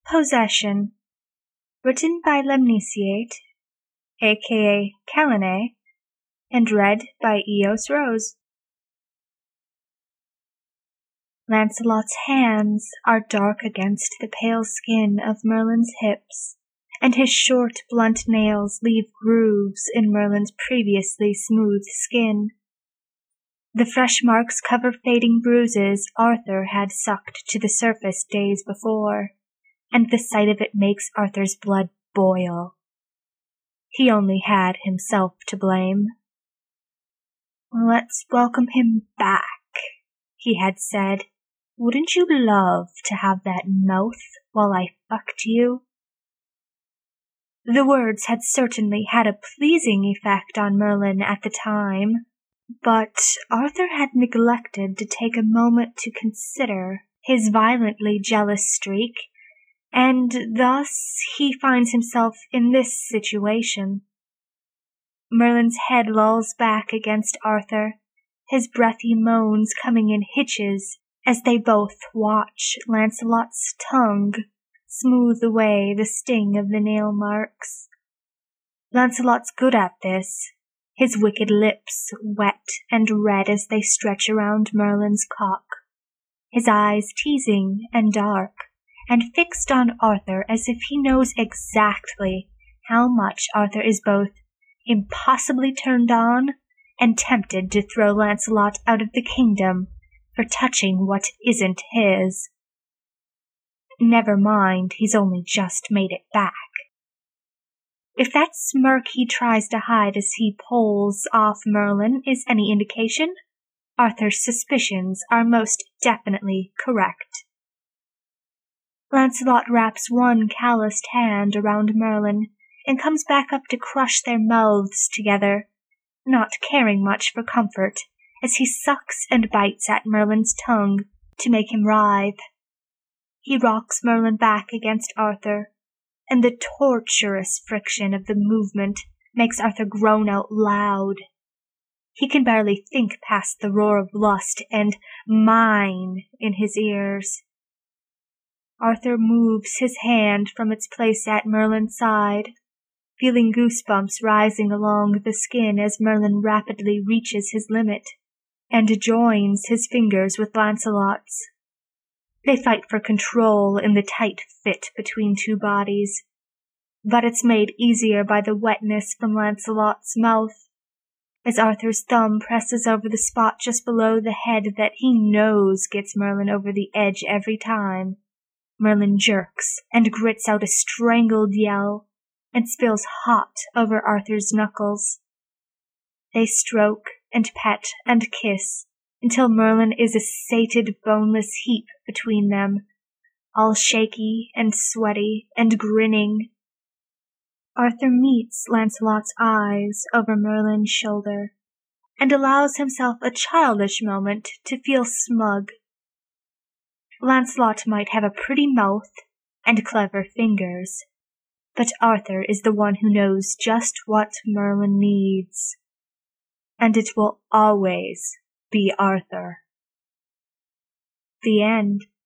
Possession. Written by Lemnisiate, aka Kalene, and read by Eos Rose. Lancelot's hands are dark against the pale skin of Merlin's hips, and his short, blunt nails leave grooves in Merlin's previously smooth skin. The fresh marks cover fading bruises Arthur had sucked to the surface days before, and the sight of it makes Arthur's blood boil. He only had himself to blame. "Let's welcome him back," he had said. "Wouldn't you love to have that mouth while I fucked you?" The words had certainly had a pleasing effect on Merlin at the time, but Arthur had neglected to take a moment to consider his violently jealous streak, and thus he finds himself in this situation. Merlin's head lolls back against Arthur, his breathy moans coming in hitches as they both watch Lancelot's tongue smooth away the sting of the nail marks. Lancelot's good at this, his wicked lips wet and red as they stretch around Merlin's cock, his eyes teasing and dark, and fixed on Arthur as if he knows exactly how much Arthur is both impossibly turned on and tempted to throw Lancelot out of the kingdom for touching what isn't his. Never mind, he's only just made it back. If that smirk he tries to hide as he pulls off Merlin is any indication, Arthur's suspicions are most definitely correct. Lancelot wraps one calloused hand around Merlin and comes back up to crush their mouths together, not caring much for comfort as he sucks and bites at Merlin's tongue to make him writhe. He rocks Merlin back against Arthur, and the torturous friction of the movement makes Arthur groan out loud. He can barely think past the roar of lust and mine in his ears. Arthur moves his hand from its place at Merlin's side, feeling goosebumps rising along the skin as Merlin rapidly reaches his limit, and joins his fingers with Lancelot's. They fight for control in the tight fit between two bodies, but it's made easier by the wetness from Lancelot's mouth, as Arthur's thumb presses over the spot just below the head that he knows gets Merlin over the edge every time. Merlin jerks and grits out a strangled yell and spills hot over Arthur's knuckles. They stroke and pet and kiss until Merlin is a sated boneless heap between them, all shaky and sweaty and grinning. Arthur meets Lancelot's eyes over Merlin's shoulder and allows himself a childish moment to feel smug. Lancelot might have a pretty mouth and clever fingers, but Arthur is the one who knows just what Merlin needs, and it will always be Arthur. The end.